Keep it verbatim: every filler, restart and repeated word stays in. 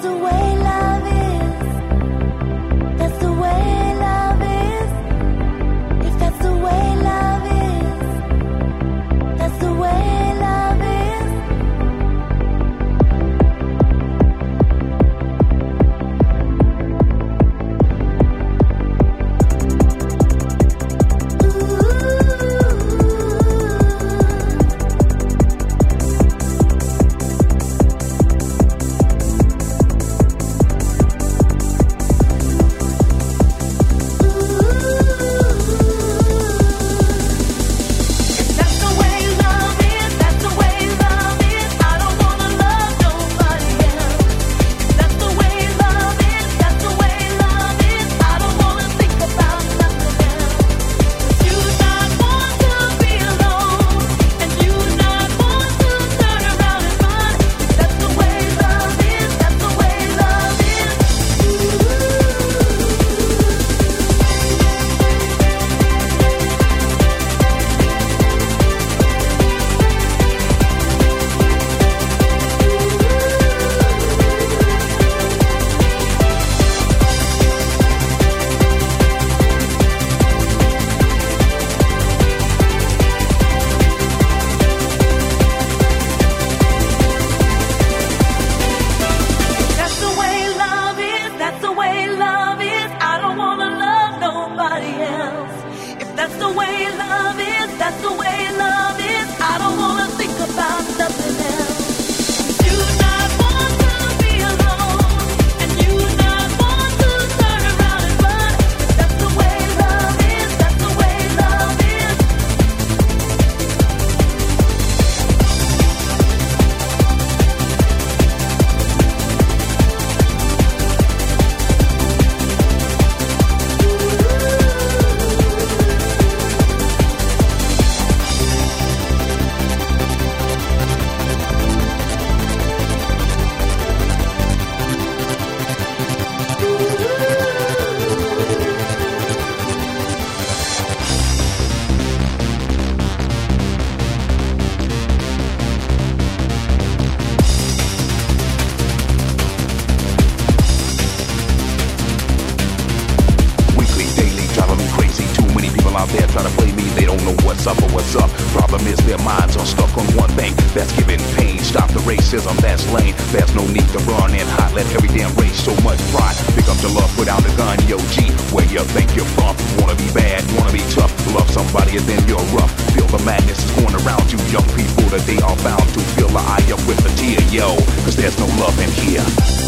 out there trying to play me, they don't know what's up or what's up. Problem is their minds are stuck on one thing that's giving pain. Stop the racism, that's lame. There's no need to run and hot, let every damn race so much pride. Pick up the love, put down the gun, yo G, where you think you're from. Wanna be bad, wanna be tough, love somebody and then you're rough. Feel the madness is going around you, young people, that they are bound to fill the eye up with a tear, yo, cause there's no love in here.